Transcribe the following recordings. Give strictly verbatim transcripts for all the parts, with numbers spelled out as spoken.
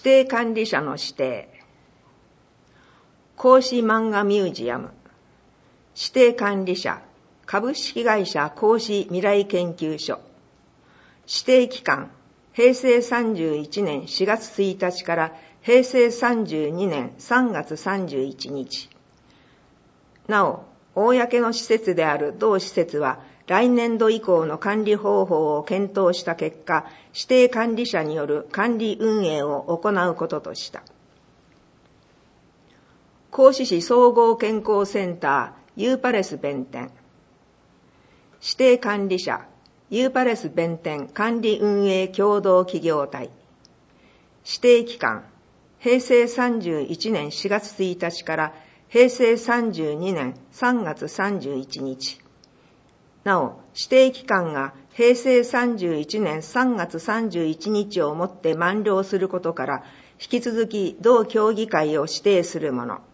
指定管理者の指定、孔子漫画ミュージアム、指定管理者、株式会社孔子未来研究所、指定期間、平成さんじゅういちねんしがつついたちから平成さんじゅうにねんさんがつさんじゅういちにち。なお、公の施設である同施設は、来年度以降の管理方法を検討した結果、指定管理者による管理運営を行うこととした。合志市総合健康センターユーパレス弁天、指定管理者ユーパレス弁天管理運営共同企業体、指定期間平成さんじゅういちねんしがつついたちから平成さんじゅうにねんさんがつさんじゅういちにち。なお、指定期間が平成さんじゅういちねんさんがつさんじゅういちにちをもって満了することから、引き続き同協議会を指定するもの。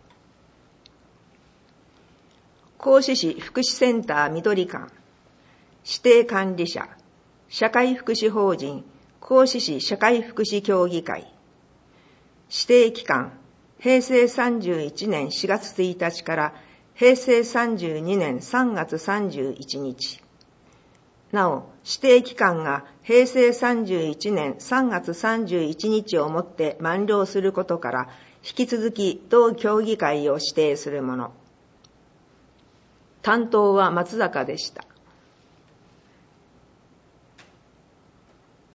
合志市福祉センター緑館、指定管理者、社会福祉法人合志市社会福祉協議会、指定期間、平成さんじゅういちねんしがつついたちから平成さんじゅうにねんさんがつさんじゅういちにち。なお、指定期間が平成さんじゅういちねんさんがつさんじゅういちにちをもって満了することから、引き続き同協議会を指定するもの。担当は松坂でした。